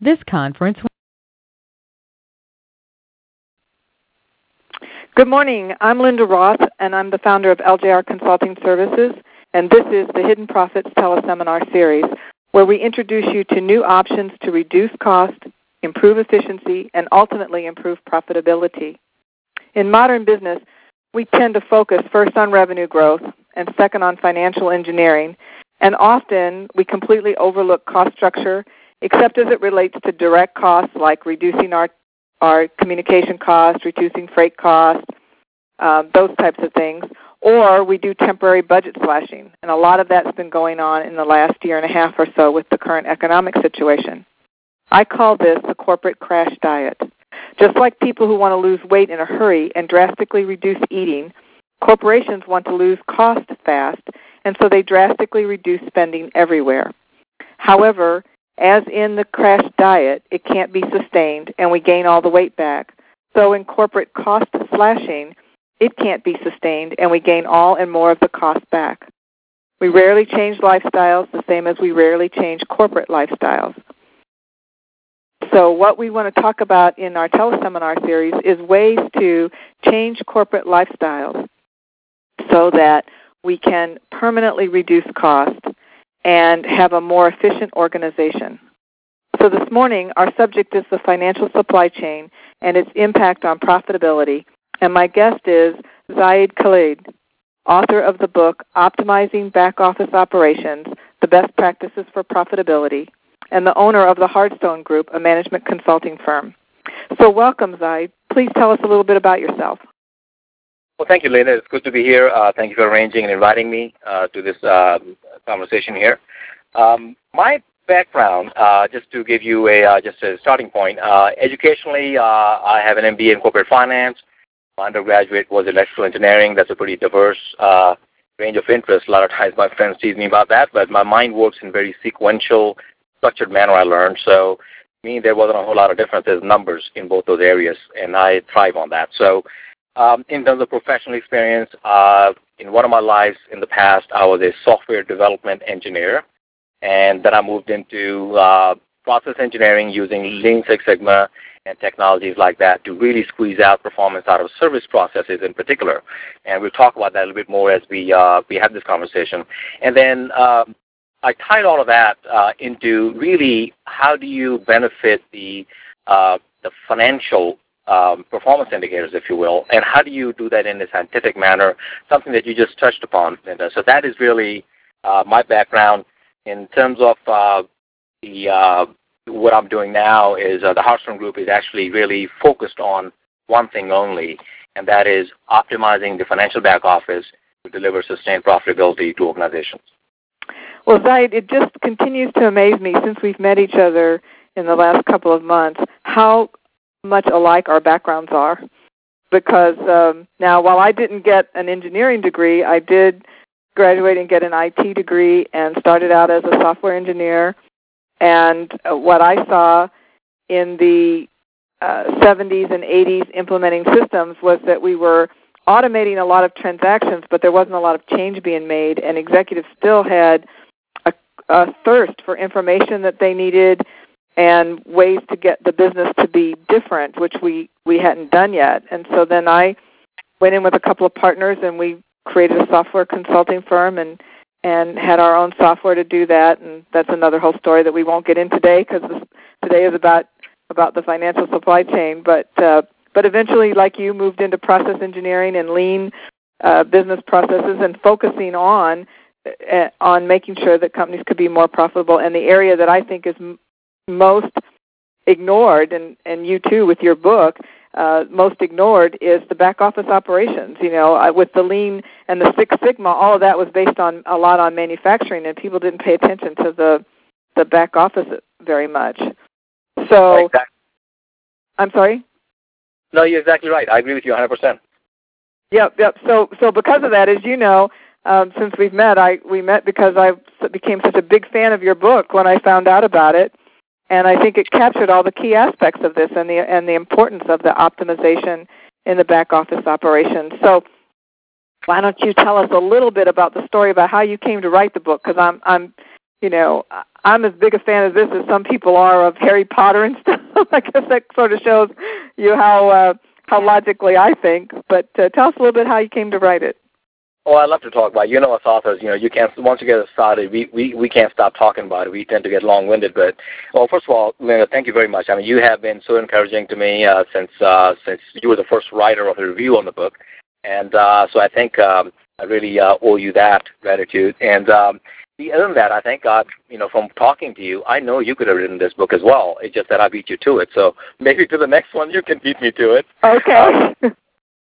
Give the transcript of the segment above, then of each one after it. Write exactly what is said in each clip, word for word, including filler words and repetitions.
This conference. Good morning. I'm Linda Roth, and I'm the founder of L J R Consulting Services, and this is the Hidden Profits Teleseminar Series, where we introduce you to new options to reduce cost, improve efficiency, and ultimately improve profitability. In modern business, we tend to focus first on revenue growth and second on financial engineering, and often we completely overlook cost structure, except as it relates to direct costs like reducing our our communication costs, reducing freight costs, uh, those types of things, or we do temporary budget slashing, and a lot of that's been going on in the last year and a half or so with the current economic situation. I call this the corporate crash diet. Just like people who want to lose weight in a hurry and drastically reduce eating, corporations want to lose cost fast, and so they drastically reduce spending everywhere. However, as in the crash diet, it can't be sustained, and we gain all the weight back. So in corporate cost slashing, it can't be sustained, and we gain all and more of the cost back. We rarely change lifestyles the same as we rarely change corporate lifestyles. So what we want to talk about in our teleseminar series is ways to change corporate lifestyles so that we can permanently reduce cost and have a more efficient organization. So this morning, our subject is the financial supply chain and its impact on profitability. And my guest is Zaid Khalid, author of the book Optimizing Back Office Operations, The Best Practices for Profitability, and the owner of the Hardstone Group, a management consulting firm. So welcome, Zaid. Please tell us a little bit about yourself. Well, thank you, Linda. It's good to be here. Uh, thank you for arranging and inviting me uh, to this uh, conversation here. Um, my background, uh, just to give you a uh, just a starting point, uh, educationally, uh, I have an M B A in corporate finance. My undergraduate was electrical engineering. That's a pretty diverse uh, range of interests. A lot of times my friends tease me about that, but my mind works in very sequential, structured manner, I learned. So to me, there wasn't a whole lot of difference. There's numbers in both those areas, and I thrive on that. So Um, in terms of professional experience, uh, in one of my lives in the past, I was a software development engineer, and then I moved into uh, process engineering using Lean Six Sigma and technologies like that to really squeeze out performance out of service processes in particular. And we'll talk about that a little bit more as we uh, we have this conversation. And then um, I tied all of that uh, into really how do you benefit the uh, the financial Um, performance indicators, if you will, and how do you do that in a scientific manner, something that you just touched upon, Linda. So that is really uh, my background. In terms of uh, the uh, what I'm doing now is uh, the Hardstone Group is actually really focused on one thing only, and that is optimizing the financial back office to deliver sustained profitability to organizations. Well, Zaid, it just continues to amaze me since we've met each other in the last couple of months how much alike our backgrounds are, because um, now while I didn't get an engineering degree, I did graduate and get an I T degree and started out as a software engineer, and uh, what I saw in the uh, seventies and eighties implementing systems was that we were automating a lot of transactions, but there wasn't a lot of change being made, and executives still had a, a thirst for information that they needed and ways to get the business to be different, which we, we hadn't done yet. And so then I went in with a couple of partners, and we created a software consulting firm and, and had our own software to do that. And that's another whole story that we won't get in today, because today is about, about the financial supply chain. But, uh, but eventually, like you, moved into process engineering and lean uh, business processes and focusing on, uh, on making sure that companies could be more profitable. And the area that I think is m- most ignored, and, and you too with your book, uh, most ignored is the back office operations. You know, uh, with the Lean and the Six Sigma, all of that was based on a lot on manufacturing, and people didn't pay attention to the the back office very much. So, exactly. I'm sorry? No, you're exactly right. I agree with you one hundred percent. Yep, yep. So, so because of that, as you know, um, since we've met, I we met because I became such a big fan of your book when I found out about it. And I think it captured all the key aspects of this and the and the importance of the optimization in the back office operations. So why don't you tell us a little bit about the story about how you came to write the book? Because I'm I'm you know I'm as big a fan of this as some people are of Harry Potter and stuff. I guess that sort of shows you how uh, how logically I think. But uh, tell us a little bit how you came to write it. Oh, I love to talk about it. You know, as authors, you know, you can't, once you get it started, we, we, we can't stop talking about it. We tend to get long-winded. But, well, first of all, Linda, thank you very much. I mean, you have been so encouraging to me uh, since uh, since you were the first writer of the review on the book. And uh, so I think um, I really uh, owe you that gratitude. And um, the, other than that, I think, uh, you know, from talking to you, I know you could have written this book as well. It's just that I beat you to it. So maybe to the next one you can beat me to it. Okay. Um,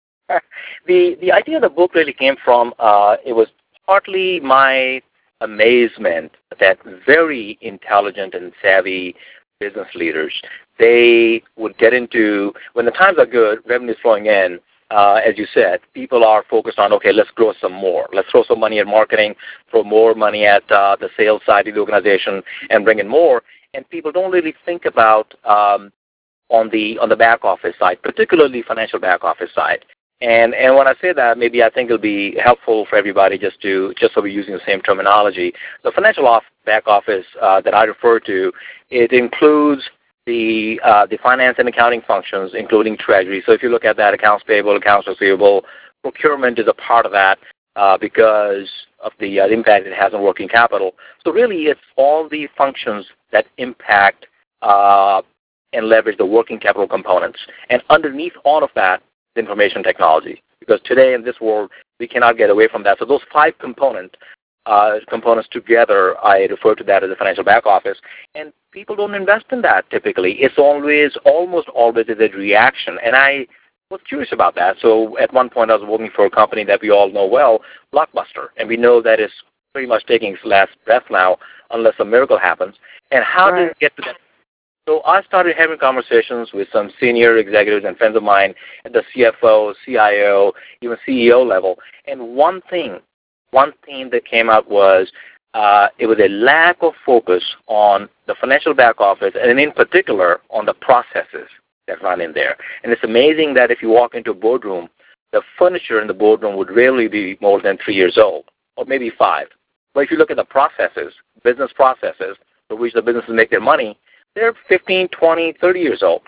The the idea of the book really came from, uh, it was partly my amazement that very intelligent and savvy business leaders, they would get into, when the times are good, revenue is flowing in, uh, as you said, people are focused on, okay, let's grow some more. Let's throw some money at marketing, throw more money at uh, the sales side of the organization, and bring in more. And people don't really think about um, on the on the back office side, particularly financial back office side. And and when I say that, maybe I think it'll be helpful for everybody just to just so we're using the same terminology. The financial off, back office uh, that I refer to, it includes the uh, the finance and accounting functions, including treasury. So if you look at that, accounts payable, accounts receivable, procurement is a part of that uh, because of the uh, impact it has on working capital. So really, it's all the functions that impact uh, and leverage the working capital components. And underneath all of that, information technology, because today in this world we cannot get away from that. So those five component uh, components together, I refer to that as the financial back office, and people don't invest in that typically. It's always, almost always is a reaction, and I was curious about that. So at one point I was working for a company that we all know well, Blockbuster, and we know that it's pretty much taking its last breath now unless a miracle happens. And how Right. did it get to that? So I started having conversations with some senior executives and friends of mine at the C F O, C I O, even C E O level. And one thing, one thing that came out was uh, it was a lack of focus on the financial back office, and in particular on the processes that run in there. And it's amazing that if you walk into a boardroom, the furniture in the boardroom would rarely be more than three years old, or maybe five. But if you look at the processes, business processes, for which the businesses make their money, they're fifteen, twenty, thirty years old.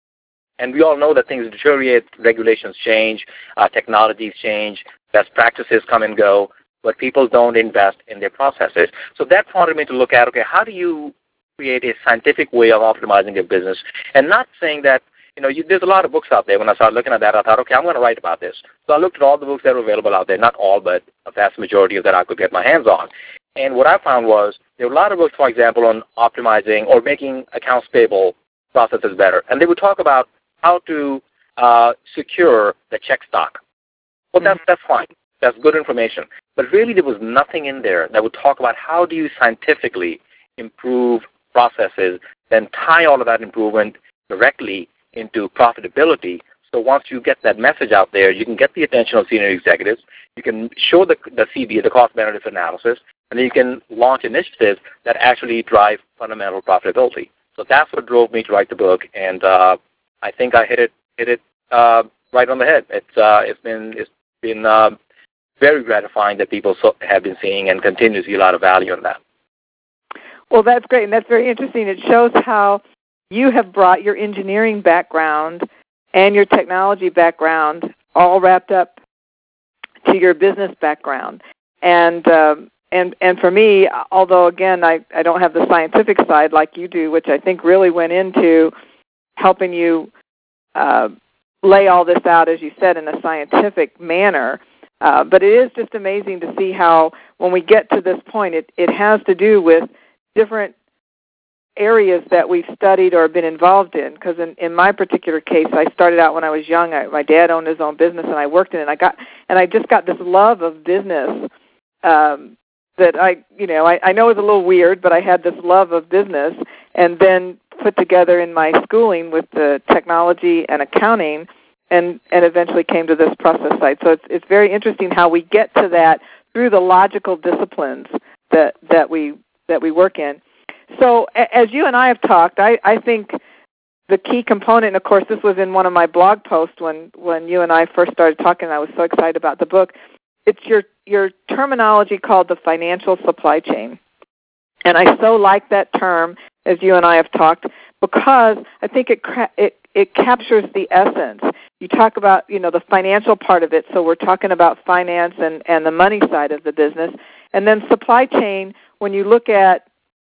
And we all know that things deteriorate, regulations change, uh, technologies change, best practices come and go, but people don't invest in their processes. So that prompted me to look at, okay, how do you create a scientific way of optimizing your business? And not saying that, you know, you, there's a lot of books out there. When I started looking at that, I thought, okay, I'm going to write about this. So I looked at all the books that were available out there, not all, but a vast majority of that I could get my hands on. And what I found was there were a lot of books, for example, on optimizing or making accounts payable processes better. And they would talk about how to uh, secure the check stock. Well, that's, that's fine. That's good information. But really there was nothing in there that would talk about how do you scientifically improve processes, then tie all of that improvement directly into profitability. So once you get that message out there, you can get the attention of senior executives, you can show the, the C B, the cost-benefit analysis, and then you can launch initiatives that actually drive fundamental profitability. So that's what drove me to write the book, and uh, I think I hit it hit it uh, right on the head. It's uh, it's been it's been uh, very gratifying that people so, have been seeing and continue to see a lot of value in that. Well, that's great, and that's very interesting. It shows how you have brought your engineering background and your technology background all wrapped up to your business background. And um, and and for me, although again I, I don't have the scientific side like you do, which I think really went into helping you uh, lay all this out, as you said, in a scientific manner. Uh, but it is just amazing to see how when we get to this point, it, it has to do with different areas that we've studied or been involved in. Because in, in my particular case, I started out when I was young. I, my dad owned his own business, and I worked in it. And I got, and I just got this love of business um, that I, you know, I, I know it's a little weird, but I had this love of business, and then put together in my schooling with the technology and accounting, and, and eventually came to this process side. So it's it's very interesting how we get to that through the logical disciplines that that we that we work in. So as you and I have talked, I, I think the key component, and of course this was in one of my blog posts when, when you and I first started talking, and I was so excited about the book, it's your, your terminology called the financial supply chain. And I so like that term, as you and I have talked, because I think it it it captures the essence. You talk about, you know, the financial part of it, so we're talking about finance and, and the money side of the business. And then supply chain, when you look at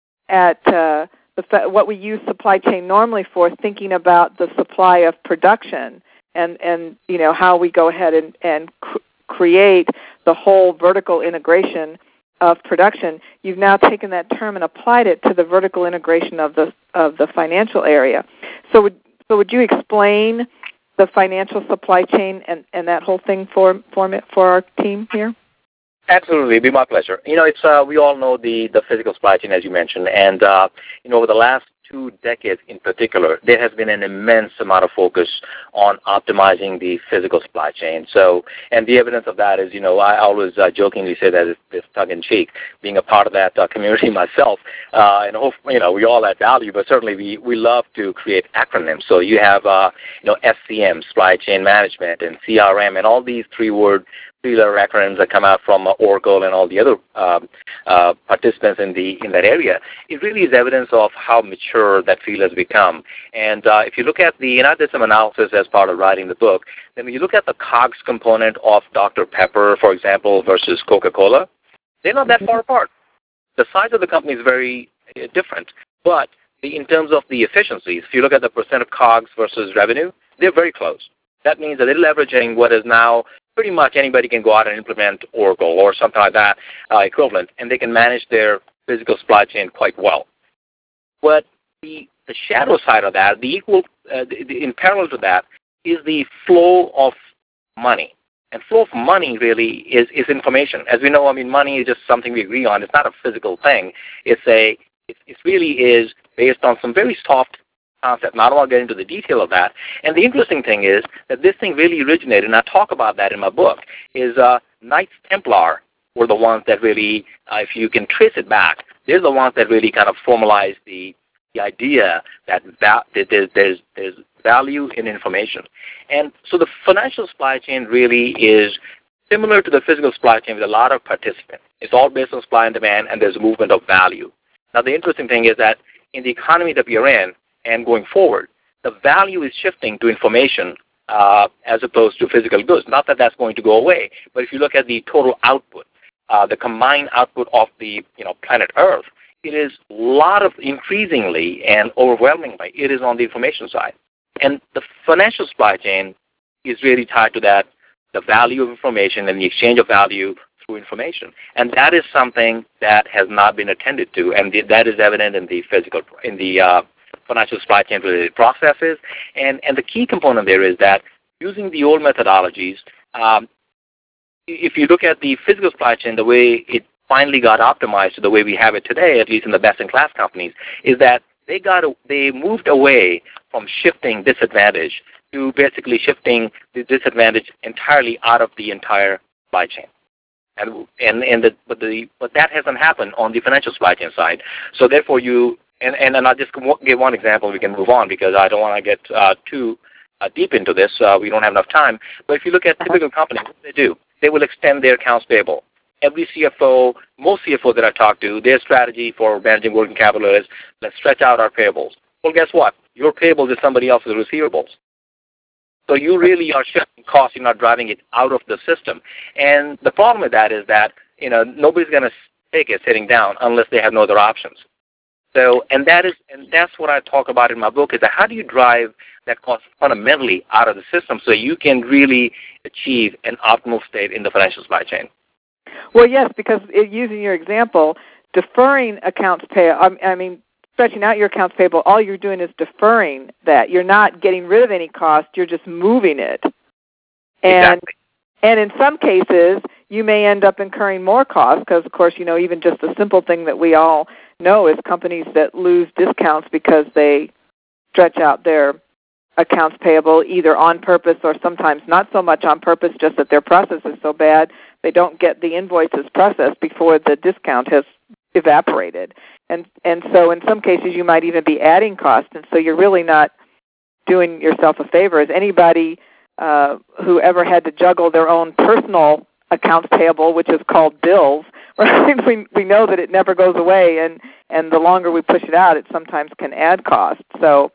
at uh, the what we use supply chain normally for, thinking about the supply of production and, and you know, how we go ahead and, and cr- create the whole vertical integration of production, you've now taken that term and applied it to the vertical integration of the of the financial area. So would so would you explain the financial supply chain and, and that whole thing for for for our team here? Absolutely, it'd be my pleasure. You know, it's uh, we all know the, the physical supply chain, as you mentioned, and uh, you know, over the last two decades in particular, there has been an immense amount of focus on optimizing the physical supply chain. So, and the evidence of that is, you know, I always uh, jokingly say that it's, it's tongue-in-cheek, being a part of that uh, community myself, uh, and hope, you know, we all add value, but certainly we, we love to create acronyms. So you have, uh, you know, S C M, Supply Chain Management, and C R M, and all these three-word three-letter acronyms that come out from uh, Oracle and all the other um, uh, participants in the in that area. It really is evidence of how mature that field has become. And uh, if you look at the, and I did some analysis as part of writing the book, then when you look at the COGS component of Doctor Pepper, for example, versus Coca-Cola, they're not that far apart. The size of the company is very uh, different, but the, in terms of the efficiencies, if you look at the percent of COGS versus revenue, they're very close. That means that they're leveraging what is now pretty much anybody can go out and implement Oracle or something like that uh, equivalent, and they can manage their physical supply chain quite well. But the, the shadow side of that, the equal, uh, the, the, in parallel to that, is the flow of money. And flow of money really is, is information. As we know, I mean, money is just something we agree on. It's not a physical thing. It's a, it, it really is based on some very soft concept. Now, I don't want to get into the detail of that. And the interesting thing is that this thing really originated, and I talk about that in my book, is uh, Knights Templar were the ones that really, uh, if you can trace it back, they're the ones that really kind of formalized the, the idea that, that there's, there's, there's value in information. And so the financial supply chain really is similar to the physical supply chain with a lot of participants. It's all based on supply and demand, and there's a movement of value. Now, the interesting thing is that in the economy that we are in, and going forward, the value is shifting to information uh, as opposed to physical goods. Not that that's going to go away, but if you look at the total output, uh, the combined output of the you know planet Earth, it is a lot of increasingly and overwhelmingly, it is on the information side. And the financial supply chain is really tied to that, the value of information and the exchange of value through information. And that is something that has not been attended to, and the, that is evident in the physical, in the uh, financial supply chain related processes. And, and the key component there is that using the old methodologies, um, if you look at the physical supply chain, the way it finally got optimized to the way we have it today, at least in the best-in-class companies, is that they got they moved away from shifting disadvantage to basically shifting the disadvantage entirely out of the entire supply chain. And and, and the, but the but that hasn't happened on the financial supply chain side. So therefore, you And, and, and I'll just give one example. We can move on because I don't want to get uh, too uh, deep into this. Uh, we don't have enough time. But if you look at typical companies, what they do, they will extend their accounts payable. Every C F O, most C F Os that I talk to, their strategy for managing working capital is, let's stretch out our payables. Well, guess what? Your payables is somebody else's receivables. So you really are shifting costs. You're not driving it out of the system. And the problem with that is that, you know, nobody's going to take it sitting down unless they have no other options. So, and that is, and that's what I talk about in my book, is that how do you drive that cost fundamentally out of the system so you can really achieve an optimal state in the financial supply chain? Well, yes, because it, using your example, deferring accounts payable, I mean, stretching out your accounts payable, all you're doing is deferring that. You're not getting rid of any cost, you're just moving it. And, exactly. And in some cases, you may end up incurring more costs because, of course, you know, even just a simple thing that we all know is companies that lose discounts because they stretch out their accounts payable either on purpose or sometimes not so much on purpose, just that their process is so bad they don't get the invoices processed before the discount has evaporated. And and so in some cases you might even be adding cost, and so you're really not doing yourself a favor. As anybody uh, who ever had to juggle their own personal accounts payable, which is called bills, right? We we know that it never goes away, and, and the longer we push it out, it sometimes can add cost. So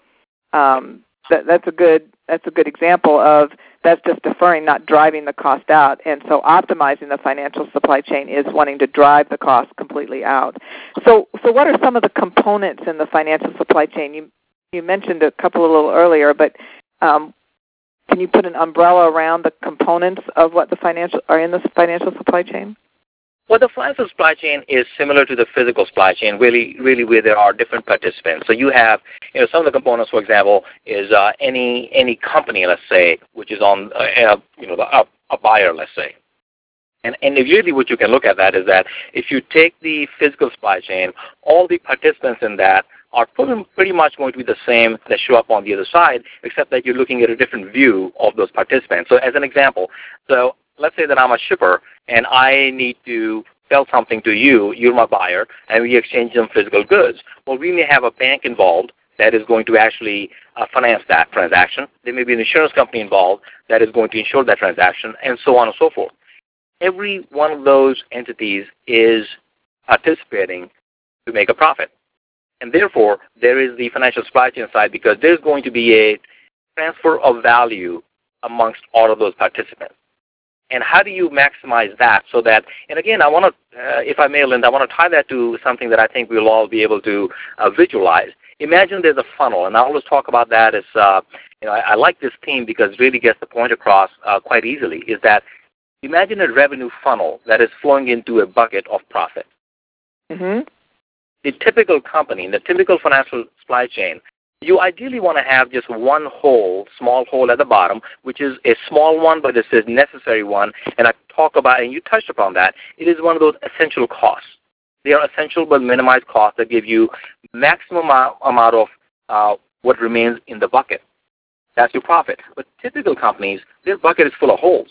um, that, that's a good that's a good example of that's just deferring, not driving the cost out. And so optimizing the financial supply chain is wanting to drive the cost completely out. So so what are some of the components in the financial supply chain? You you mentioned a couple a little earlier, but um, can you put an umbrella around the components of what the financial are in the financial supply chain? Well, the financial supply chain is similar to the physical supply chain, really, really where there are different participants. So you have, you know, some of the components, for example, is uh, any any company, let's say, which is on, uh, you know, a, a buyer, let's say. And, and usually what you can look at that is that if you take the physical supply chain, all the participants in that are pretty much going to be the same that show up on the other side, except that you're looking at a different view of those participants. So as an example, so let's say that I'm a shipper and I need to sell something to you, you're my buyer, and we exchange some physical goods. Well, we may have a bank involved that is going to actually uh, finance that transaction. There may be an insurance company involved that is going to insure that transaction, and so on and so forth. Every one of those entities is participating to make a profit. And therefore, there is the financial supply chain side because there's going to be a transfer of value amongst all of those participants. And how do you maximize that so that, and again, I want to, uh, if I may, Linda, I want to tie that to something that I think we'll all be able to uh, visualize. Imagine there's a funnel, and I always talk about that as, uh, you know, I, I like this theme because it really gets the point across uh, quite easily, is that imagine a revenue funnel that is flowing into a bucket of profit. Mm-hmm. The typical company, in the typical financial supply chain, you ideally want to have just one hole, small hole at the bottom, which is a small one, but it's a necessary one. And I talk about, and you touched upon that, it is one of those essential costs. They are essential but minimized costs that give you maximum amount of uh, what remains in the bucket. That's your profit. But typical companies, their bucket is full of holes.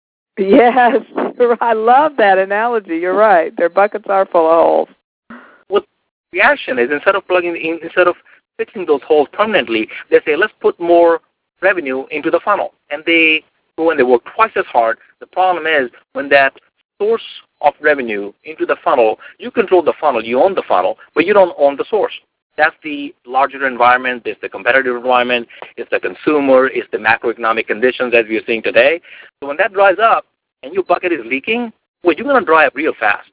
Yes, I love that analogy. You're right. Their buckets are full of holes. What the reaction is, instead of plugging in, instead of fixing those holes permanently, they say, let's put more revenue into the funnel. And they go and they work twice as hard. The problem is when that source of revenue into the funnel, you control the funnel, you own the funnel, but you don't own the source. That's the larger environment, it's the competitive environment, it's the consumer, it's the macroeconomic conditions as we are seeing today. So when that dries up and your bucket is leaking, well, you're going to dry up real fast.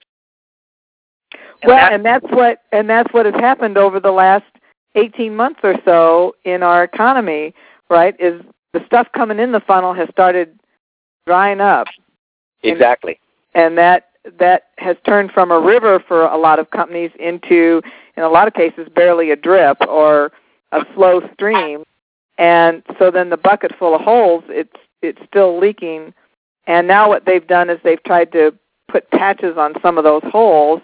And well, that's, and that's what and that's what has happened over the last eighteen months or so in our economy, right, is the stuff coming in the funnel has started drying up. Exactly. And, and that that has turned from a river for a lot of companies into, in a lot of cases, barely a drip or a slow stream. And so then the bucket full of holes, it's it's still leaking. And now what they've done is they've tried to put patches on some of those holes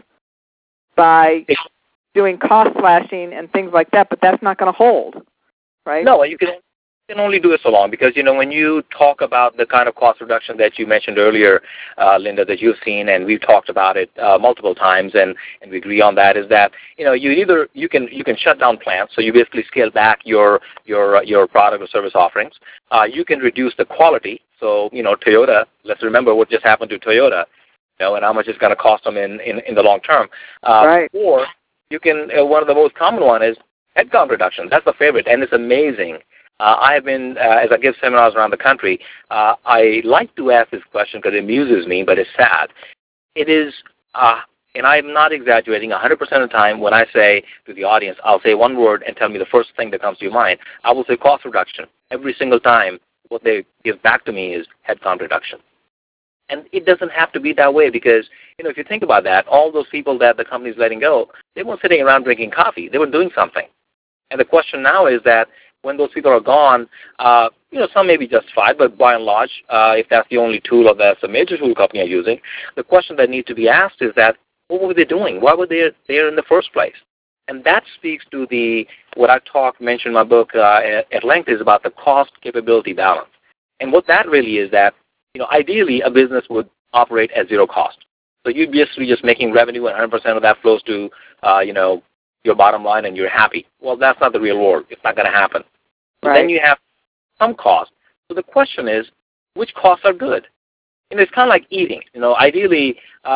by doing cost slashing and things like that, but that's not going to hold, right? No, you can, you can only do it so long because, you know, when you talk about the kind of cost reduction that you mentioned earlier, uh, Linda, that you've seen, and we've talked about it uh, multiple times, and, and we agree on that, is that, you know, you either, you can you can shut down plants, so you basically scale back your your, uh, your product or service offerings. Uh, you can reduce the quality. So, you know, Toyota, let's remember what just happened to Toyota, you know, and how much it's going to cost them in, in, in the long term. Uh, right. Or you can, uh, one of the most common one is headcount reduction. That's the favorite, and it's amazing. Uh, I have been, uh, as I give seminars around the country, uh, I like to ask this question because it amuses me, but it's sad. It is, uh, and I'm not exaggerating, one hundred percent of the time when I say to the audience, I'll say one word and tell me the first thing that comes to your mind. I will say cost reduction. Every single time what they give back to me is headcount reduction. And it doesn't have to be that way because, you know, if you think about that, all those people that the company's letting go, they weren't sitting around drinking coffee. They were doing something. And the question now is that when those people are gone, uh, you know, some may be justified, but by and large, uh, if that's the only tool or that's a major tool company are using, the question that needs to be asked is that, what were they doing? Why were they there in the first place? And that speaks to the, what I talk, mentioned in my book uh, at, at length, is about the cost-capability balance. And what that really is that, you know, ideally a business would operate at zero cost. So you'd basically just making revenue and one hundred percent of that flows to, uh, you know, your bottom line and you're happy. Well, that's not the real world. It's not going to happen. So right. Then you have some cost. So the question is, which costs are good? And it's kind of like eating. You know, ideally, uh,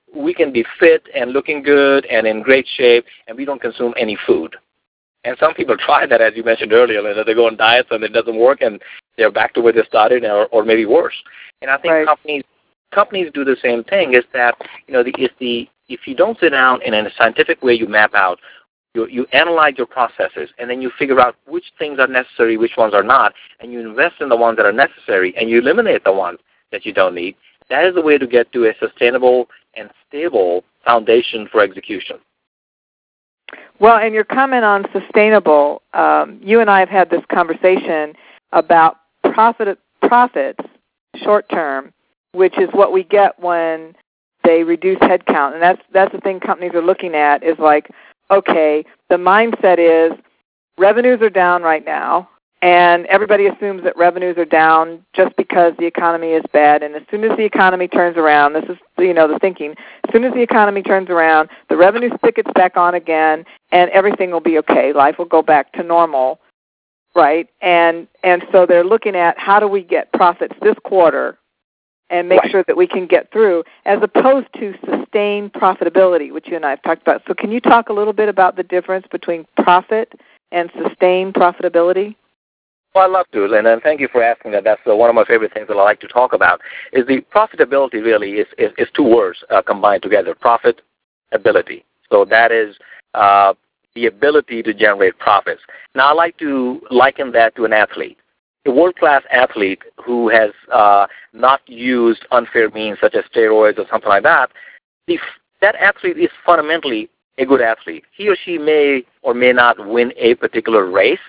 we can be fit and looking good and in great shape, and we don't consume any food. And some people try that, as you mentioned earlier, that they go on diets and it doesn't work, and they're back to where they started, or, or maybe worse. And I think right. companies companies do the same thing. Is that you know the if the if you don't sit down and in a scientific way you map out, you you analyze your processes, and then you figure out which things are necessary, which ones are not, and you invest in the ones that are necessary, and you eliminate the ones that you don't need. That is the way to get to a sustainable and stable foundation for execution. Well, and your comment on sustainable, um, you and I have had this conversation about profit profits short term, which is what we get when they reduce headcount, and that's that's the thing companies are looking at is like, okay, the mindset is revenues are down right now, and everybody assumes that revenues are down just because the economy is bad, and as soon as the economy turns around, this is, you know, the thinking, as soon as the economy turns around, the revenue spigots back on again, and everything will be okay. Life will go back to normal, right? And and so they're looking at how do we get profits this quarter and make right. sure that we can get through, as opposed to sustained profitability, which you and I have talked about. So can you talk a little bit about the difference between profit and sustained profitability? Well, I'd love to, Linda, and thank you for asking that. That's uh, one of my favorite things that I like to talk about, is the profitability really is, is, is two words uh, combined together, profitability. So that is uh, the ability to generate profits. Now, I like to liken that to an athlete. A world-class athlete who has uh, not used unfair means such as steroids or something like that, the, that athlete is fundamentally a good athlete. He or she may or may not win a particular race,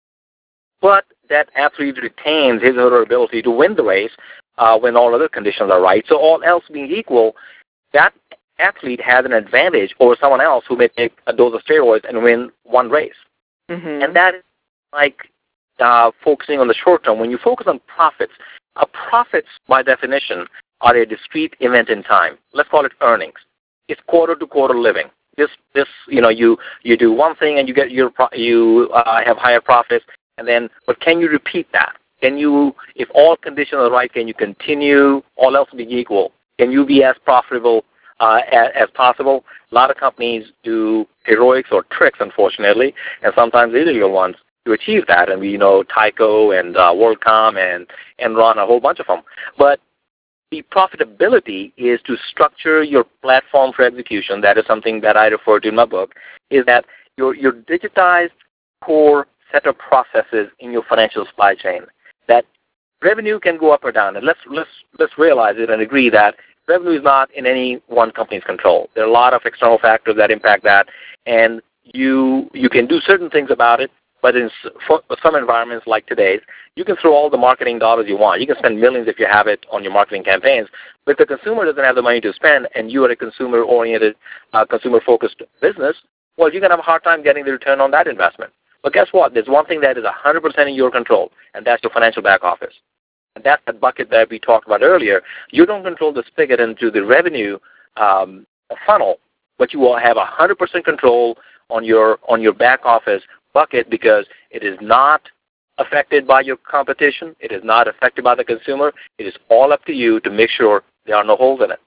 but that athlete retains his or her ability to win the race uh, when all other conditions are right. So all else being equal, that athlete has an advantage over someone else who may take a dose of steroids and win one race. Mm-hmm. And that is like uh, focusing on the short term. When you focus on profits, uh, profits by definition are a discrete event in time. Let's call it earnings. It's quarter-to-quarter living. This, this, you know, you, you do one thing and you get your pro- you uh, have higher profits. And then, but can you repeat that? Can you, if all conditions are right, can you continue, all else being equal? Can you be as profitable uh, as, as possible? A lot of companies do heroics or tricks, unfortunately, and sometimes illegal ones to achieve that. And we you know Tyco and uh, WorldCom and Enron, a whole bunch of them. But the profitability is to structure your platform for execution. That is something that I refer to in my book, is that your, your digitized core set of processes in your financial supply chain. That revenue can go up or down, and let's let's let's realize it and agree that revenue is not in any one company's control. There are a lot of external factors that impact that, and you you can do certain things about it. But in some environments like today's, you can throw all the marketing dollars you want. You can spend millions if you have it on your marketing campaigns. But if the consumer doesn't have the money to spend, and you are a consumer-oriented, uh, consumer-focused business, well, you're going to have a hard time getting the return on that investment. But guess what? There's one thing that is one hundred percent in your control, and that's your financial back office. And that's the bucket that we talked about earlier. You don't control the spigot into the revenue um, funnel, but you will have one hundred percent control on your on your back office bucket, because it is not affected by your competition. It is not affected by the consumer. It is all up to you to make sure there are no holes in it.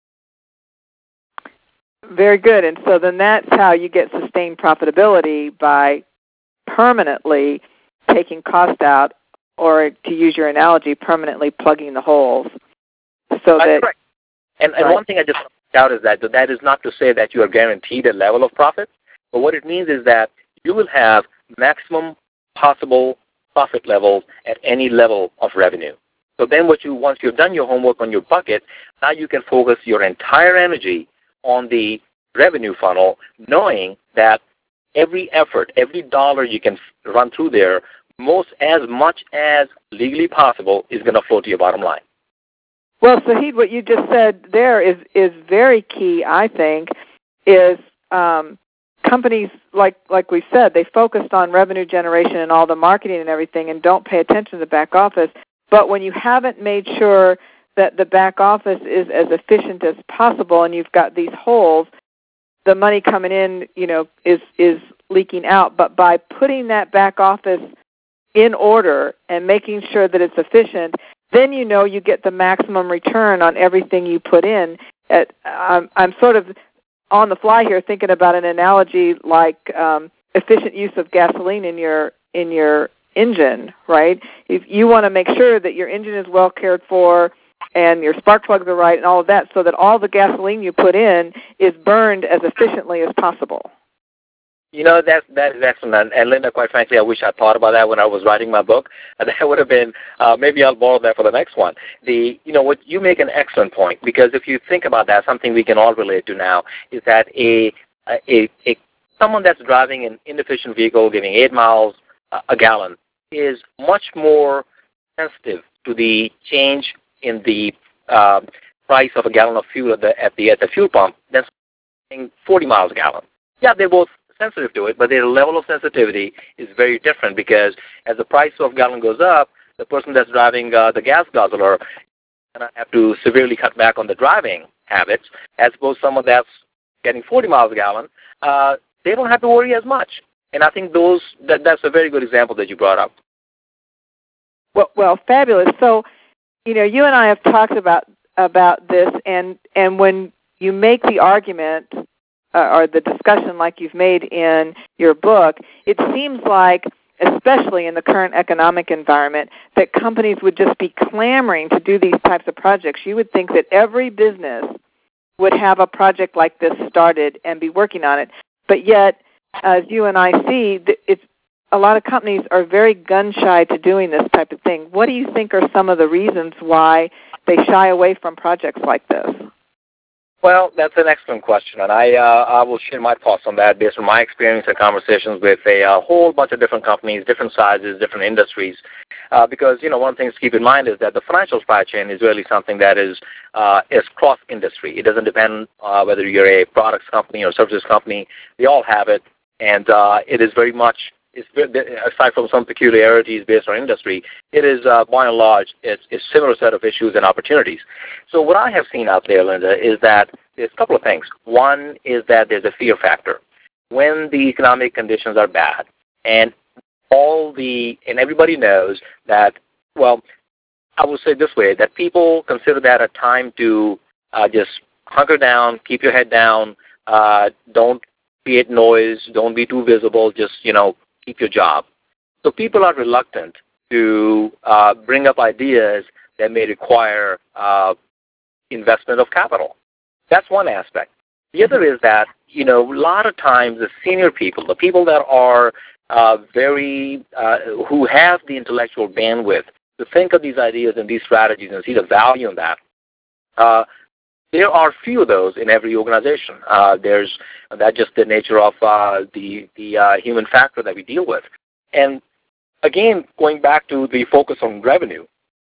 Very good. And so then that's how you get sustained profitability, by permanently taking cost out, or to use your analogy, permanently plugging the holes. So That's that, correct. And, and right. one thing I just want to point out is that that is not to say that you are guaranteed a level of profit, but what it means is that you will have maximum possible profit levels at any level of revenue. So then what you, once you've done your homework on your bucket, now you can focus your entire energy on the revenue funnel, knowing that every effort, every dollar you can run through there, most as much as legally possible, is going to flow to your bottom line. Well, Sahid, what you just said there is, is very key, I think, is um, companies, like like we said, they focused on revenue generation and all the marketing and everything and don't pay attention to the back office. But when you haven't made sure that the back office is as efficient as possible and you've got these holes, the money coming in, you know, is is leaking out. But by putting that back office in order and making sure that it's efficient, then you know you get the maximum return on everything you put in. at, I'm, I'm sort of on the fly here thinking about an analogy like um, efficient use of gasoline in your in your engine, right? If you want to make sure that your engine is well cared for and your spark plugs are right and all of that, so that all the gasoline you put in is burned as efficiently as possible. You know, that, that is excellent. And, Linda, quite frankly, I wish I thought about that when I was writing my book. That would have been, uh, maybe I'll borrow that for the next one. The, you know, what you make an excellent point, because if you think about that, something we can all relate to now is that a, a, a someone that's driving an inefficient vehicle, giving eight miles uh, a gallon, is much more sensitive to the change in the uh, price of a gallon of fuel at the, at the, at the fuel pump than forty miles a gallon. Yeah, they're both sensitive to it, but their level of sensitivity is very different, because as the price of gallon goes up, the person that's driving uh, the gas guzzler is going to have to severely cut back on the driving habits, as opposed to someone that's getting forty miles a gallon. Uh, they don't have to worry as much. And I think those that, that's a very good example that you brought up. Well, well, fabulous. So, you know, you and I have talked about about this, and and when you make the argument uh, or the discussion like you've made in your book, it seems like, especially in the current economic environment, that companies would just be clamoring to do these types of projects. You would think that every business would have a project like this started and be working on it. But yet, as you and I see, it's, a lot of companies are very gun-shy to doing this type of thing. What do you think are some of the reasons why they shy away from projects like this? Well, that's an excellent question, and I uh, I will share my thoughts on that based on my experience and conversations with a, a whole bunch of different companies, different sizes, different industries. Uh, because, you know, one thing to keep in mind is that the financial supply chain is really something that is uh, is cross-industry. It doesn't depend uh, whether you're a products company or services company. They all have it, and uh, it is very much, it's, aside from some peculiarities based on industry, it is, uh, by and large, it's, it's a similar set of issues and opportunities. So what I have seen out there, Linda, is that there's a couple of things. One is that there's a fear factor. When the economic conditions are bad, and all the, and everybody knows that, well, I will say this way, that people consider that a time to uh, just hunker down, keep your head down, uh, don't create noise, don't be too visible, just, you know, keep your job. So people are reluctant to uh, bring up ideas that may require uh, investment of capital. That's one aspect. The other is that, you know, a lot of times the senior people, the people that are uh, very, uh, who have the intellectual bandwidth to think of these ideas and these strategies and see the value in that, uh, there are few of those in every organization. Uh, there's that's just the nature of uh, the the uh, human factor that we deal with. And again, going back to the focus on revenue,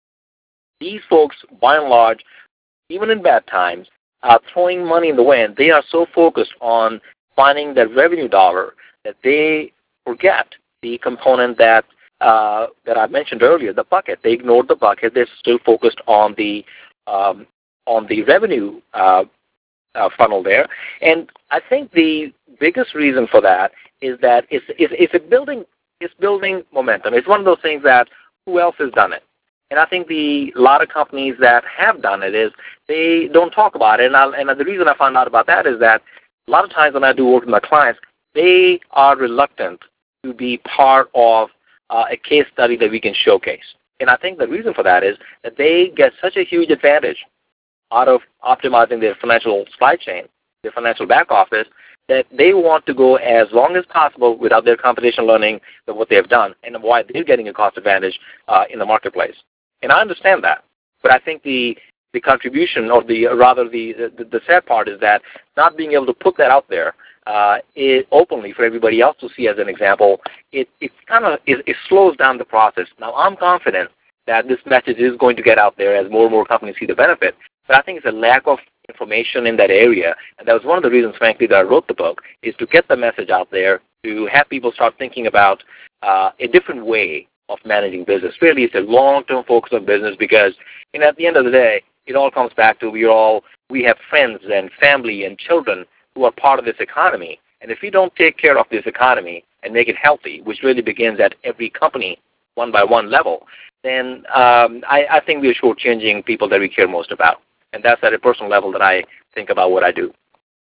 these folks, by and large, even in bad times, are throwing money in the wind. They are so focused on finding that revenue dollar that they forget the component that uh, that I mentioned earlier, the bucket. They ignored the bucket. They're still focused on the um, on the revenue uh, uh, funnel there. And I think the biggest reason for that is that it's, it's, it's a building, it's building momentum. It's one of those things that who else has done it? And I think the a lot of companies that have done it is they don't talk about it. And, I, and the reason I found out about that is that a lot of times when I do work with my clients, they are reluctant to be part of uh, a case study that we can showcase. And I think the reason for that is that they get such a huge advantage out of optimizing their financial supply chain, their financial back office, that they want to go as long as possible without their competition learning what they have done and why they're getting a cost advantage uh, in the marketplace. And I understand that. But I think the the contribution, or the rather the, the, the sad part is that not being able to put that out there uh, it, openly for everybody else to see as an example, it, it kind of it, it slows down the process. Now, I'm confident that this message is going to get out there as more and more companies see the benefit. But I think it's a lack of information in that area, and that was one of the reasons, frankly, that I wrote the book, is to get the message out there, to have people start thinking about uh, a different way of managing business. Really, it's a long-term focus on business because, you know, at the end of the day, it all comes back to we all we have friends and family and children who are part of this economy, and if we don't take care of this economy and make it healthy, which really begins at every company, one by one level, then um, I, I think we're shortchanging people that we care most about. And that's at a personal level that I think about what I do?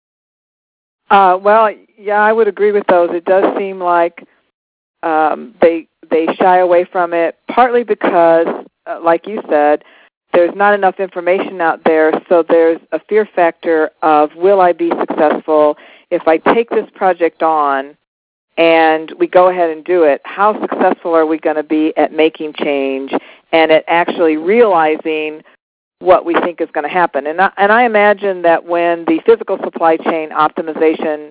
Uh, well, yeah, I would agree with those. It does seem like um, they they shy away from it, partly because, uh, like you said, there's not enough information out there, so there's a fear factor of, will I be successful if I take this project on and we go ahead and do it? How successful are we going to be at making change and at actually realizing what we think is going to happen? And I, and I imagine that when the physical supply chain optimization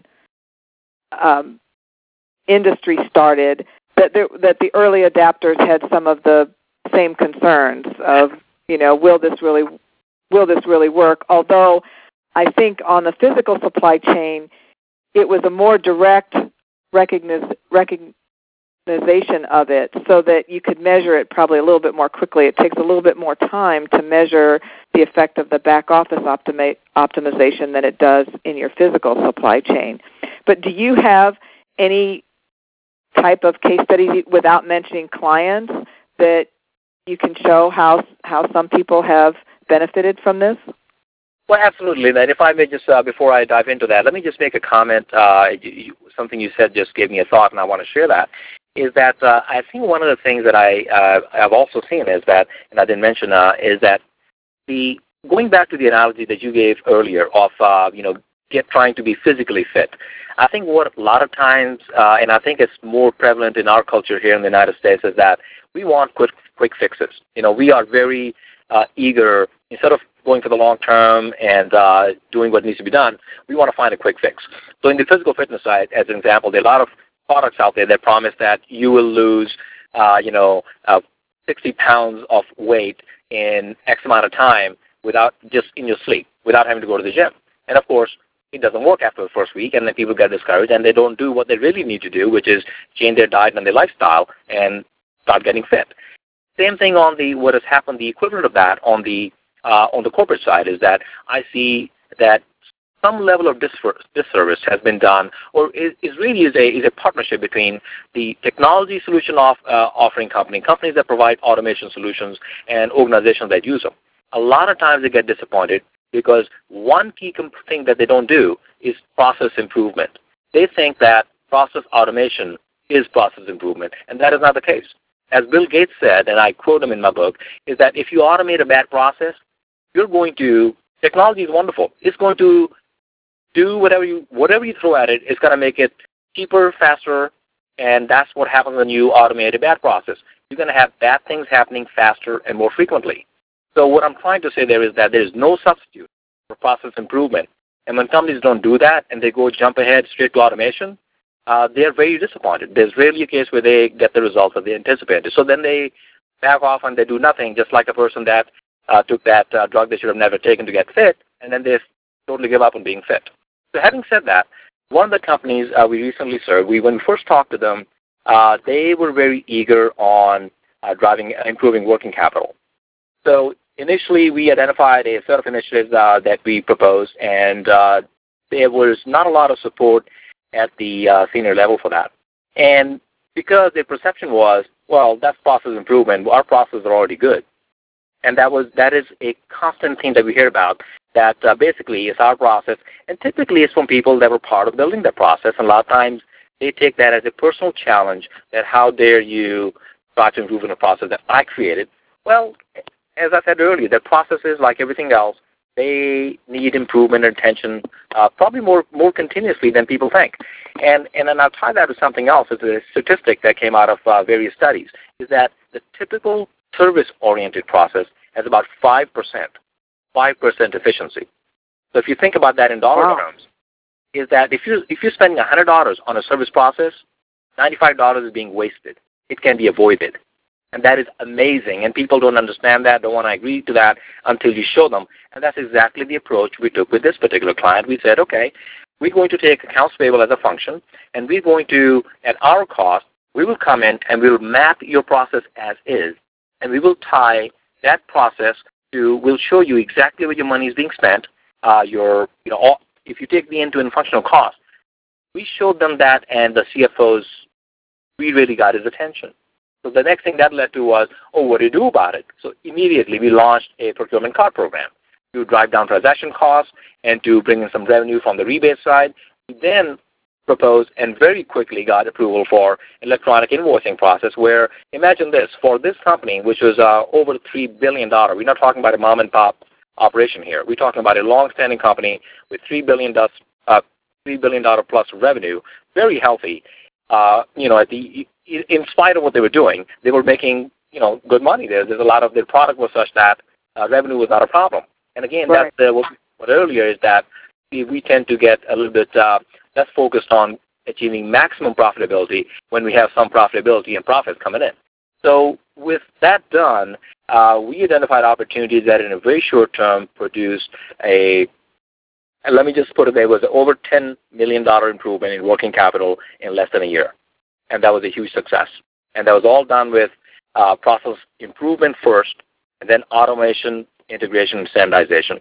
um, industry started, that there, that the early adapters had some of the same concerns of, you know, will this really will this really work? Although I think on the physical supply chain, it was a more direct recogniz- recognition of it, so that you could measure it probably a little bit more quickly. It takes a little bit more time to measure the effect of the back office optimi- optimization than it does in your physical supply chain. But do you have any type of case study, without mentioning clients, that you can show how how some people have benefited from this? Well, absolutely. And if I may just, uh, before I dive into that, let me just make a comment. Uh, you, you, something you said just gave me a thought, and I want to share that, is that uh, I think one of the things that I, uh, I've also seen is that, and I didn't mention, uh, is that the going back to the analogy that you gave earlier of, uh, you know, get trying to be physically fit. I think what a lot of times, uh, and I think it's more prevalent in our culture here in the United States, is that we want quick quick fixes. You know, we are very uh, eager, instead of going for the long term and uh, doing what needs to be done, we want to find a quick fix. So in the physical fitness side, as an example, there are a lot of products out there that promise that you will lose, uh, you know, uh, sixty pounds of weight in X amount of time without just in your sleep, without having to go to the gym. And of course, it doesn't work after the first week, and then people get discouraged, and they don't do what they really need to do, which is change their diet and their lifestyle and start getting fit. Same thing on the what has happened. The equivalent of that on the uh, on the corporate side is that I see that some level of disservice has been done, or is, is really is a is a partnership between the technology solution off, uh, offering company, companies that provide automation solutions, and organizations that use them. A lot of times they get disappointed because one key thing that they don't do is process improvement. They think that process automation is process improvement, and that is not the case. As Bill Gates said, and I quote him in my book, is that if you automate a bad process, you're going to, technology is wonderful. It's going to do whatever you whatever you throw at it, it's going to make it cheaper, faster, and that's what happens when you automate a bad process. You're going to have bad things happening faster and more frequently. So what I'm trying to say there is that there is no substitute for process improvement. And when companies don't do that and they go jump ahead straight to automation, uh, they're very disappointed. There's rarely a case where they get the results that they anticipated. So then they back off and they do nothing, just like a person that uh, took that uh, drug they should have never taken to get fit, and then they totally give up on being fit. So having said that, one of the companies uh, we recently served, we when we first talked to them, uh, they were very eager on uh, driving, improving working capital. So initially, we identified a set of initiatives uh, that we proposed, and uh, there was not a lot of support at the uh, senior level for that. And because their perception was, well, that's process improvement. Our processes are already good. And that was that is a constant theme that we hear about, that uh, basically is our process. And typically it's from people that were part of building the process. And a lot of times they take that as a personal challenge, that how dare you try to improve in a process that I created. Well, as I said earlier, the processes, like everything else, they need improvement and attention, uh, probably more more continuously than people think. And and then I'll tie that to something else. It's a statistic that came out of uh, various studies, is that the typical service-oriented process has about five percent, five percent efficiency. So if you think about that in dollar wow. terms, is that if you're, if you're spending one hundred dollars on a service process, ninety-five dollars is being wasted. It can be avoided. And that is amazing, and people don't understand that, don't want to agree to that until you show them. And that's exactly the approach we took with this particular client. We said, okay, we're going to take accounts payable as a function, and we're going to, at our cost, we will come in and we will map your process as is, and we will tie that process to, we'll show you exactly where your money is being spent, uh, your, you know, all, if you take the end-to-end functional cost. We showed them that, and the C F Os, we really got his attention. So the next thing that led to was, oh, what do you do about it? So immediately we launched a procurement card program. to drive down transaction costs and to bring in some revenue from the rebate side. We then proposed and very quickly got approval for electronic invoicing process where, imagine this, for this company, which was uh, over three billion dollars, we're not talking about a mom and pop operation here. We're talking about a long-standing company with three billion dollars uh, three billion dollars plus revenue, very healthy. Uh, you know, at the in spite of what they were doing, they were making, you know, good money there. There's a lot of their product was such that uh, revenue was not a problem. And again, right. that's uh, what, what earlier is that we, we tend to get a little bit uh, less focused on achieving maximum profitability when we have some profitability and profits coming in. So with that done, uh, we identified opportunities that in a very short term produced a, and let me just put it there, was over ten million dollars improvement in working capital in less than a year. And that was a huge success. And that was all done with uh, process improvement first, and then automation, integration, and standardization.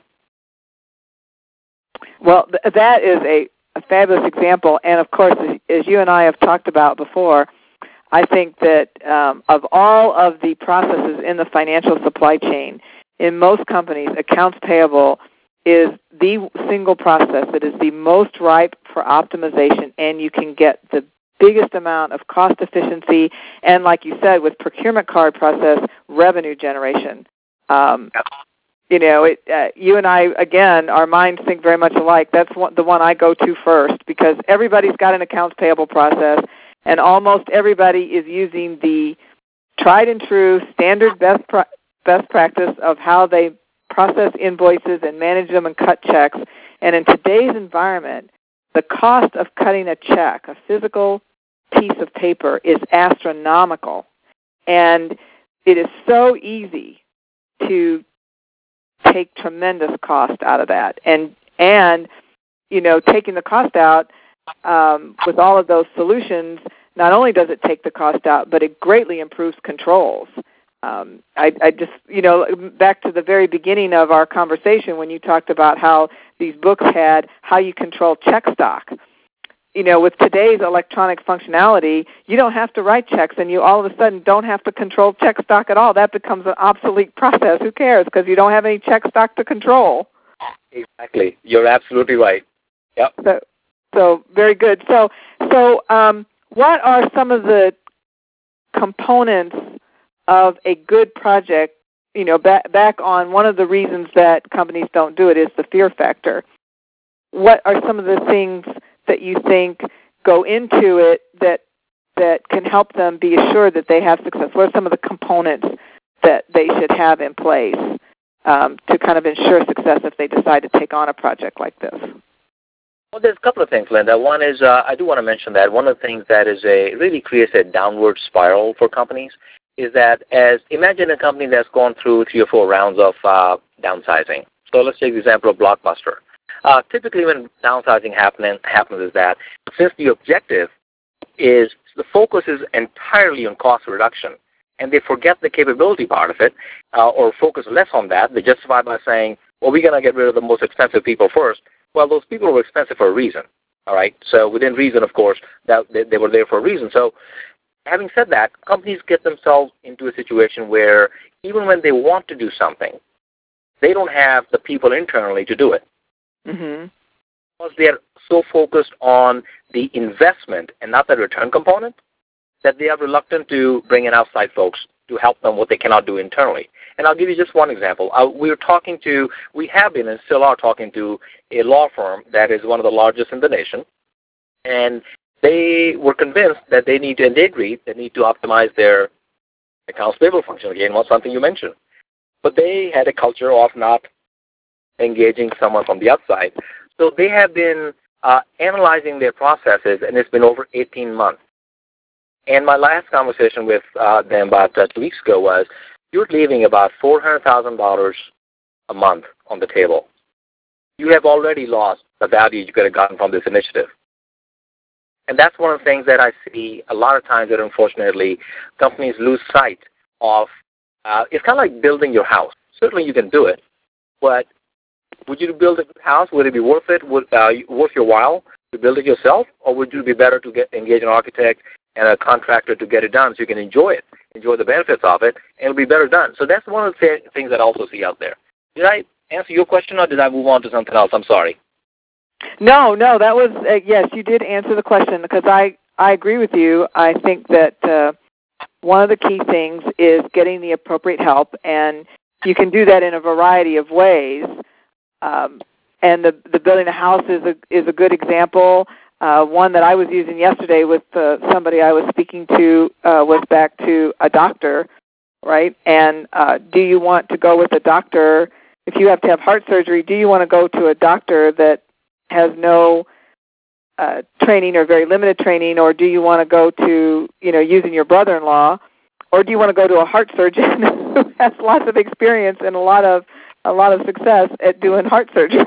Well, th- that is a, a fabulous example. And, of course, as, as you and I have talked about before, I think that um, of all of the processes in the financial supply chain, in most companies, accounts payable is the single process that is the most ripe for optimization, and you can get the biggest amount of cost efficiency and, like you said, with procurement card process, revenue generation. Um, you know, it, uh, you and I, again, our minds think very much alike. That's one, the one I go to first because everybody's got an accounts payable process, and almost everybody is using the tried and true standard best pra- best practice of how they process invoices and manage them and cut checks. And in today's environment, the cost of cutting a check, a physical piece of paper, is astronomical. And it is so easy to take tremendous cost out of that. And, and you know, taking the cost out um, with all of those solutions, not only does it take the cost out, but it greatly improves controls. Um, I, I just, you know, back to the very beginning of our conversation when you talked about how these books had how you control check stock. You know, with today's electronic functionality, you don't have to write checks, and you all of a sudden don't have to control check stock at all. That becomes an obsolete process. Who cares? Because you don't have any check stock to control. Exactly. You're absolutely right. Yep. So, so very good. So, so um, what are some of the components of a good project? You know, back, back on one of the reasons that companies don't do it is the fear factor. What are some of the things that you think go into it that that can help them be assured that they have success? What are some of the components that they should have in place um, to kind of ensure success if they decide to take on a project like this? Well, there's a couple of things, Linda. One is uh, I do want to mention that one of the things that is a really creates a downward spiral for companies is that as imagine a company that's gone through three or four rounds of uh, downsizing. So let's take the example of Blockbuster. Uh, typically when downsizing happen, happens is that since the objective is the focus is entirely on cost reduction, and they forget the capability part of it uh, or focus less on that, they justify by saying, well, we're going to get rid of the most expensive people first. Well, those people were expensive for a reason, all right? So within reason, of course, that they, they were there for a reason. So having said that, companies get themselves into a situation where even when they want to do something, they don't have the people internally to do it. Mm-hmm. Because they are so focused on the investment and not the return component that they are reluctant to bring in outside folks to help them what they cannot do internally. And I'll give you just one example. Uh, we were talking to, we have been and still are talking to a law firm that is one of the largest in the nation, and they were convinced that they need to, and they agreed, they need to optimize their accounts payable function. Again, was something you mentioned. But they had a culture of not engaging someone from the outside. So they have been uh, analyzing their processes, and it's been over eighteen months. And my last conversation with uh, them about uh, two weeks ago was, you're leaving about four hundred thousand dollars a month on the table. You have already lost the value you could have gotten from this initiative. And that's one of the things that I see a lot of times that unfortunately companies lose sight of. Uh, it's kind of like building your house. Certainly you can do it, but would you build a good house? Would it be worth it? Would uh, worth your while to build it yourself, or would it be better to get engage an architect and a contractor to get it done so you can enjoy it, enjoy the benefits of it, and it'll be better done? So that's one of the th- things that I also see out there. Did I answer your question, or did I move on to something else? I'm sorry. No, no, that was, uh, yes, you did answer the question, because I, I agree with you. I think that uh, one of the key things is getting the appropriate help, and you can do that in a variety of ways. Um, and the, the building a house is a, is a good example. Uh, one that I was using yesterday with uh, somebody I was speaking to uh, was back to a doctor, right? And uh, do you want to go with a doctor, if you have to have heart surgery, do you want to go to a doctor that has no uh, training or very limited training, or do you want to go to, you know, using your brother-in-law, or do you want to go to a heart surgeon who has lots of experience and a lot of a lot of success at doing heart surgery?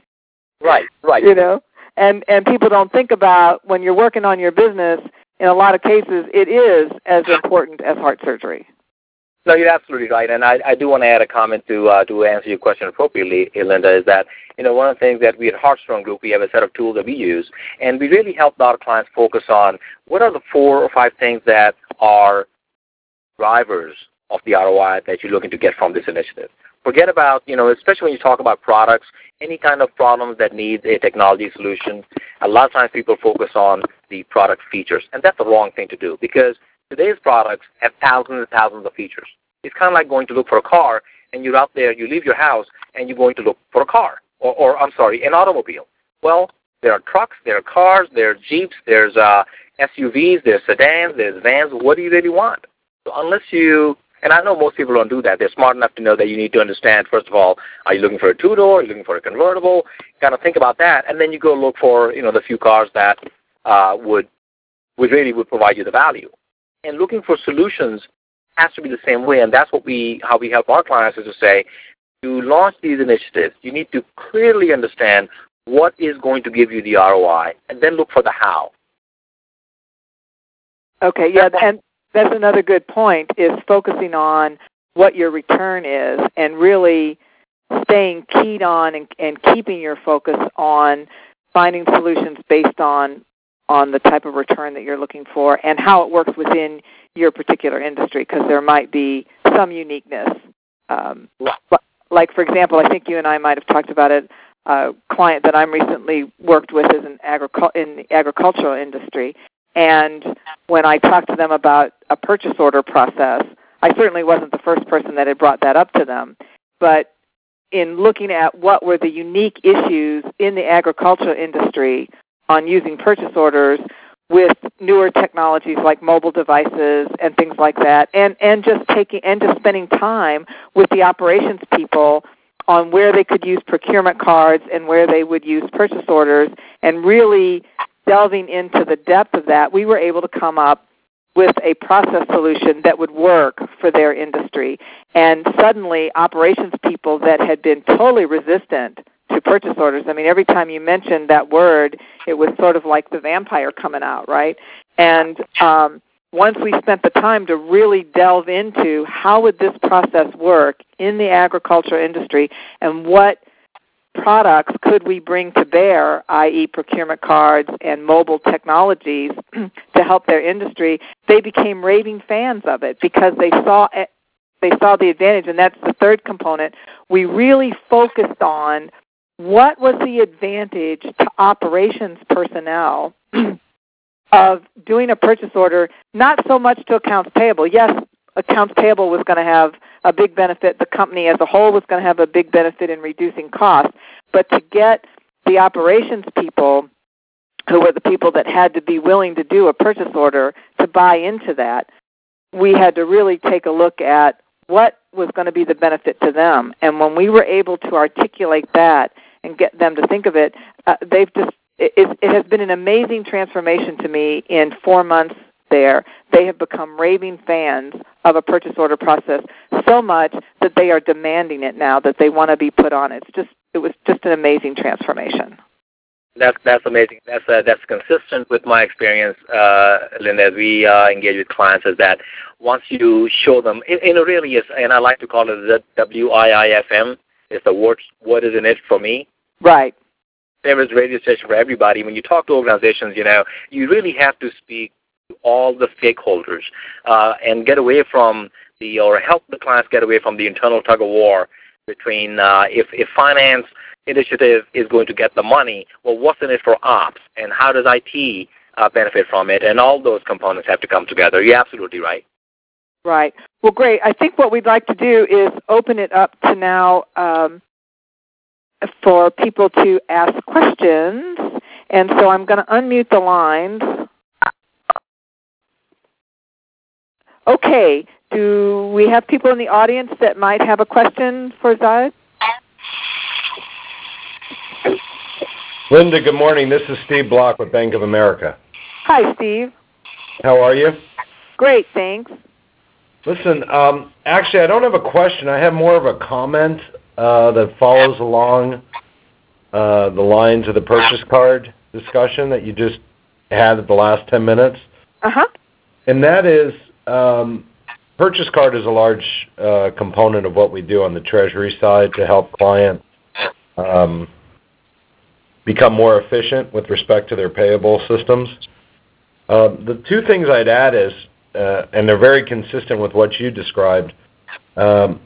Right, right. You know, and and people don't think about, when you're working on your business, in a lot of cases, it is as important as heart surgery. No, you're absolutely right, and I, I do want to add a comment to uh, to answer your question appropriately, Linda, is that, you know, one of the things that we at Heartstrong Group, we have a set of tools that we use, and we really help our clients focus on what are the four or five things that are drivers of the R O I that you're looking to get from this initiative. Forget about, you know, especially when you talk about products, any kind of problems that needs a technology solution, a lot of times people focus on the product features, and that's the wrong thing to do, because today's products have thousands and thousands of features. It's kind of like going to look for a car, and you're out there, you leave your house, and you're going to look for a car, or, or I'm sorry, an automobile. Well, there are trucks, there are cars, there are Jeeps, there's uh, S U Vs, there's sedans, there's vans. What do you really want? So unless you, and I know most people don't do that. They're smart enough to know that you need to understand, first of all, are you looking for a two-door, are you looking for a convertible? Kind of think about that, and then you go look for, you know, the few cars that uh, would, would really would provide you the value. And looking for solutions has to be the same way, and that's what we, how we help our clients, is to say, to launch these initiatives, you need to clearly understand what is going to give you the R O I, and then look for the how. Okay, yeah, and that's another good point, is focusing on what your return is and really staying keyed on and, and keeping your focus on finding solutions based on on the type of return that you're looking for and how it works within your particular industry, because there might be some uniqueness. Um, like, for example, I think you and I might have talked about it, a client that I'm recently worked with is in, agricul- in the agricultural industry, and when I talked to them about a purchase order process, I certainly wasn't the first person that had brought that up to them, but in looking at what were the unique issues in the agricultural industry on using purchase orders with newer technologies like mobile devices and things like that, and, and just taking and just spending time with the operations people on where they could use procurement cards and where they would use purchase orders, and really delving into the depth of that, we were able to come up with a process solution that would work for their industry. And suddenly, operations people that had been totally resistant to purchase orders, I mean, every time you mentioned that word, it was sort of like the vampire coming out, right? And um, once we spent the time to really delve into how would this process work in the agricultural industry and what products could we bring to bear, that is procurement cards and mobile technologies, to help their industry, they became raving fans of it because they saw it, they saw the advantage. And that's the third component. We really focused on what was the advantage to operations personnel of doing a purchase order, not so much to accounts payable. Yes, accounts payable was going to have a big benefit. The company as a whole was going to have a big benefit in reducing costs. But to get the operations people, who were the people that had to be willing to do a purchase order, to buy into that, we had to really take a look at what was going to be the benefit to them. And when we were able to articulate that and get them to think of it, uh, they've just it, it has been an amazing transformation to me in four months there. They have become raving fans of a purchase order process so much that they are demanding it now, that they want to be put on it. It's just it was just an amazing transformation. That's that's amazing. That's uh, that's consistent with my experience, uh, Linda. As we uh, engage with clients, is that once you show them, it, it really is, and I like to call it the W I I F M. It's the word, what is in it for me? Right. There is radio station for everybody. When you talk to organizations, you know, you really have to speak to all the stakeholders uh, and get away from the, or help the clients get away from the internal tug of war between uh, if, if finance initiative is going to get the money, well, what's in it for ops, and how does I T uh, benefit from it, and all those components have to come together. You're absolutely right. Right. Well, great. I think what we'd like to do is open it up to now um, for people to ask questions, and so I'm going to unmute the lines. Okay. Do we have people in the audience that might have a question for Zayed? Linda, good morning. This is Steve Block with Bank of America. Hi, Steve. How are you? Great, thanks. Listen, um, actually, I don't have a question. I have more of a comment uh, that follows along uh, the lines of the purchase card discussion that you just had at the last ten minutes. Uh-huh. And that is, um, purchase card is a large uh, component of what we do on the Treasury side to help clients um, become more efficient with respect to their payable systems. Uh, the two things I'd add is, uh, and they're very consistent with what you described, um,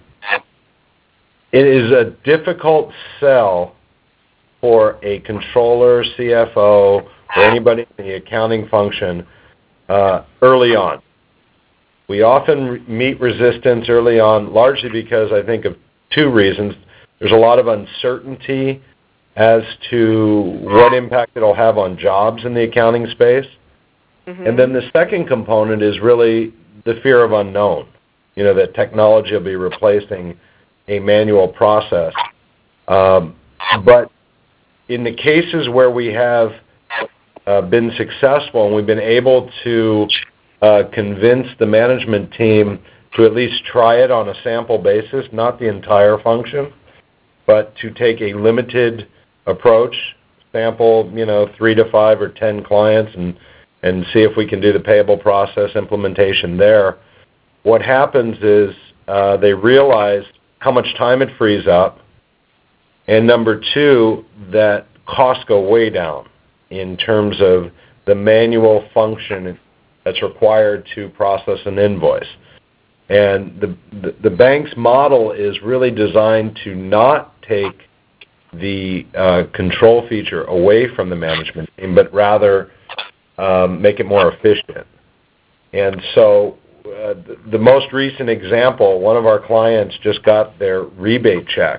it is a difficult sell for a controller, C F O, or anybody in the accounting function uh, early on. We often re- meet resistance early on, largely because I think of two reasons. There's a lot of uncertainty as to what impact it'll have on jobs in the accounting space. Mm-hmm. And then the second component is really the fear of unknown, you know, that technology will be replacing a manual process. Um, but in the cases where we have uh, been successful and we've been able to uh, convince the management team to at least try it on a sample basis, not the entire function, but to take a limited approach, sample, you know, three to five or ten clients and, and see if we can do the payable process implementation there. What happens is uh, they realize how much time it frees up, and number two, that costs go way down in terms of the manual function that's required to process an invoice. And the, the, the bank's model is really designed to not take the uh, control feature away from the management team, but rather um, make it more efficient. And so uh, the, the most recent example, one of our clients just got their rebate check,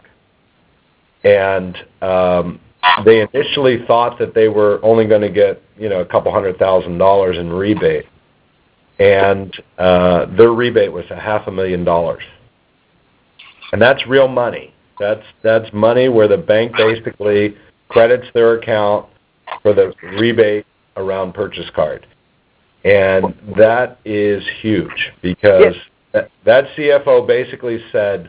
and um, they initially thought that they were only going to get, you know, a couple hundred thousand dollars in rebate, and uh, their rebate was a half a million dollars, and that's real money. That's that's money where the bank basically credits their account for the rebate around purchase card. And that is huge because yes. that, that C F O basically said,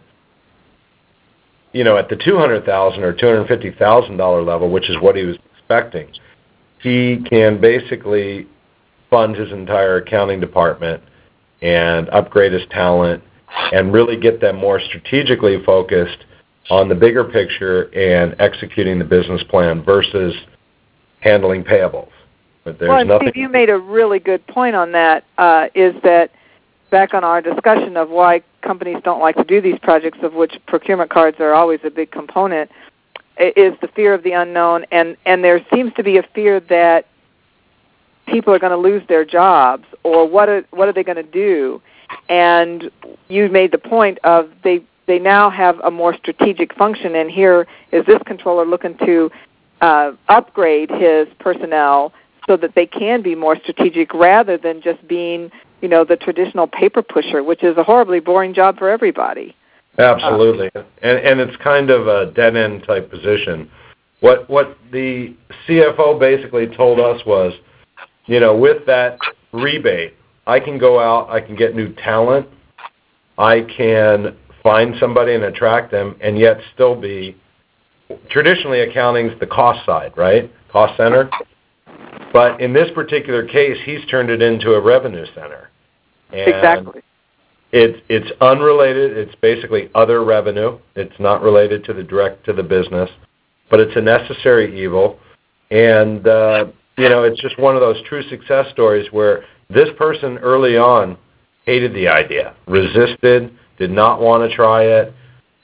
you know, at the two hundred thousand dollars or two hundred fifty thousand dollars level, which is what he was expecting, he can basically fund his entire accounting department and upgrade his talent and really get them more strategically focused on the bigger picture and executing the business plan versus handling payables. But there's well, and nothing. Steve, you made a really good point on that, uh, is that back on our discussion of why companies don't like to do these projects, of which procurement cards are always a big component, is the fear of the unknown, and, and there seems to be a fear that people are going to lose their jobs, or what are, what are they going to do? And you made the point of they they now have a more strategic function, and here is this controller looking to uh, upgrade his personnel so that they can be more strategic rather than just being, you know, the traditional paper pusher, which is a horribly boring job for everybody. Absolutely, um, and and it's kind of a dead end type position. What what the C F O basically told us was, you know, with that rebate, I can go out, I can get new talent, I can find somebody and attract them, and yet still be, traditionally accounting's the cost side, right? Cost center. But in this particular case, he's turned it into a revenue center. And exactly. It's it's unrelated. It's basically other revenue. It's not related to the direct to the business, but it's a necessary evil. And uh, you know, it's just one of those true success stories where this person early on hated the idea, resisted, did not want to try it,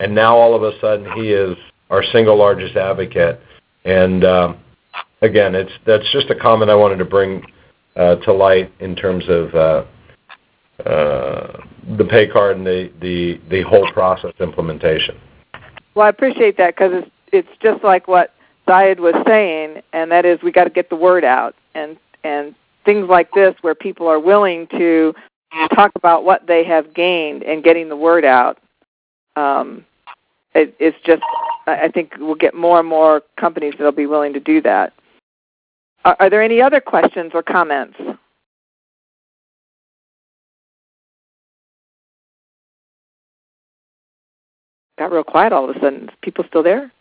and now all of a sudden he is our single largest advocate. And um, again, it's that's just a comment I wanted to bring uh, to light in terms of uh, uh, the pay card and the, the, the whole process implementation. Well, I appreciate that because it's, it's just like what Zayed was saying, and that is we got to get the word out. And, and things like this where people are willing to talk about what they have gained and getting the word out, um, it, it's just, I think we'll get more and more companies that will be willing to do that. Are, are there any other questions or comments? Got real quiet all of a sudden. Is people still there?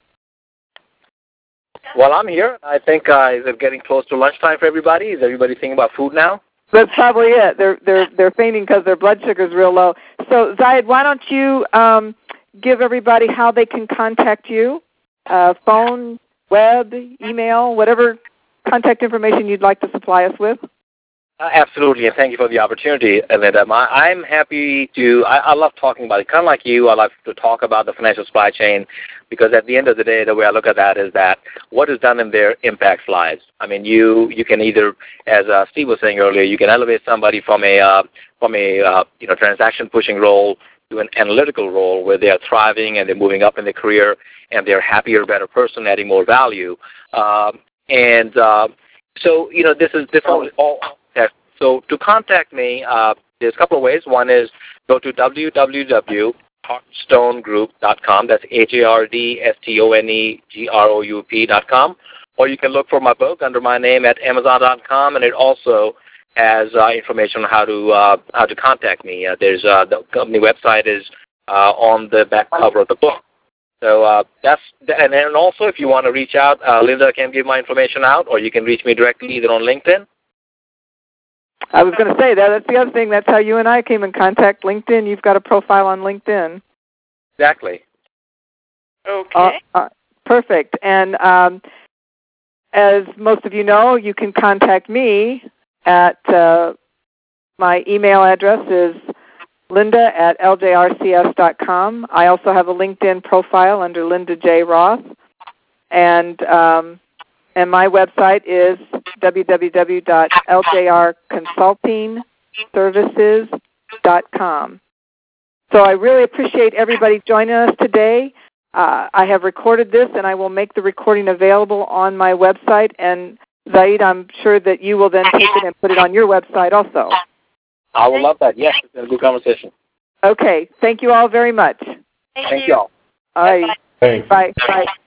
Well, I'm here. I think uh, is it getting close to lunchtime for everybody? Is everybody thinking about food now? That's probably it. They're they're they're fainting because their blood sugar is real low. So Zayed, why don't you um, give everybody how they can contact you? Uh, phone, web, email, whatever contact information you'd like to supply us with. Uh, absolutely, and thank you for the opportunity, Linda. My, I'm happy to, I, I love talking about it. Kind of like you, I love to talk about the financial supply chain because at the end of the day, the way I look at that is that what is done in there impacts lives. I mean, you you can either, as uh, Steve was saying earlier, you can elevate somebody from a, uh, from a uh, you know, transaction-pushing role to an analytical role where they are thriving and they're moving up in their career and they're a happier, better person, adding more value. Um, and uh, so, you know, this is this all, all So to contact me, uh, there's a couple of ways. One is go to w w w dot hardstone group dot com. That's H A R D S T O N E G R O U P dot com. Or you can look for my book under my name at amazon dot com, and it also has uh, information on how to uh, how to contact me. Uh, there's uh, the company website is uh, on the back cover of the book. So uh, that's and then also if you want to reach out, uh, Linda can give my information out, or you can reach me directly either on LinkedIn. I was going to say that. That's the other thing. That's how you and I came in contact. LinkedIn. You've got a profile on LinkedIn. Exactly. Okay. Uh, uh, perfect. And um, as most of you know, you can contact me at uh, my email address is linda at l j r c s dot com. I also have a LinkedIn profile under Linda J. Roth. And um, and my website is w w w dot l j r consulting services dot com. So I really appreciate everybody joining us today. Uh, I have recorded this, and I will make the recording available on my website. And Zayed, I'm sure that you will then take it and put it on your website also. I will love that. Yes, it's been a good conversation. Okay. Thank you all very much. Thank, Thank you. you all. All right. Thanks. Bye. Bye.